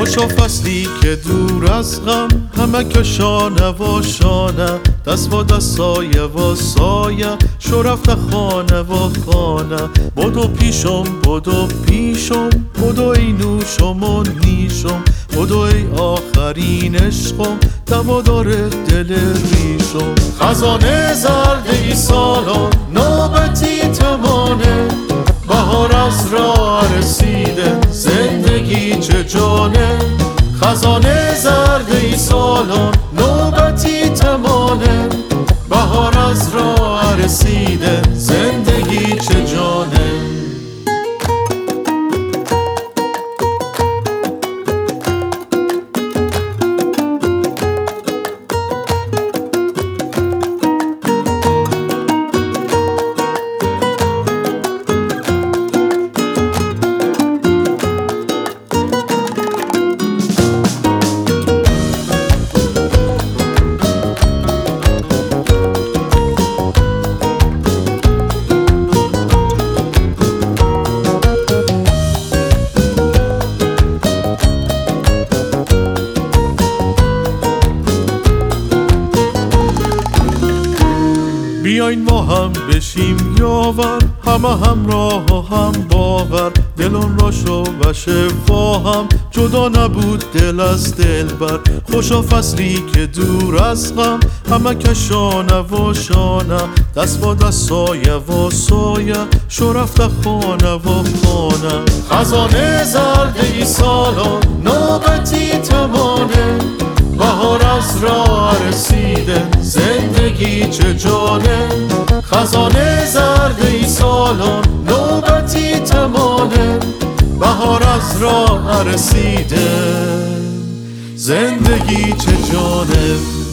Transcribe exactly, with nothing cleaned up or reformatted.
خوشا فصلی که دور از غم، همه که شانه و شانه، دست و دست سایه و سایه، شو رفته خانه و خانه. بدو پیشم بدو پیشم، بدو ای نوشم و نیشم، بدو ای آخرین عشقم، دوا داره دل ریشم. خزانه زرد ای سالان نوبتی تمانه، بهار از راه رسیده زندگی چه جانه. خزانه زرد ای سالان نوبتی تمانه، بهار از راه رسیده زندگی چه جانه. بیاین ما هم بشیم یاور، همه همراه و هم باور، دلون را شو و شفا هم، جدا نبود دل از دل بر. خوشا فصلی که دور از غم، همه که شانه و شانه، دست با دست سایه و سایه، شو رفته خانه و خانه. خزانه زرد ای سالان نوبتی تمانه، بهار از راه رسیده زندگی چه جانه. خزانه زرد ای سالان نوبتی تمانه، بهار از راه رسیده زندگی چه جانه.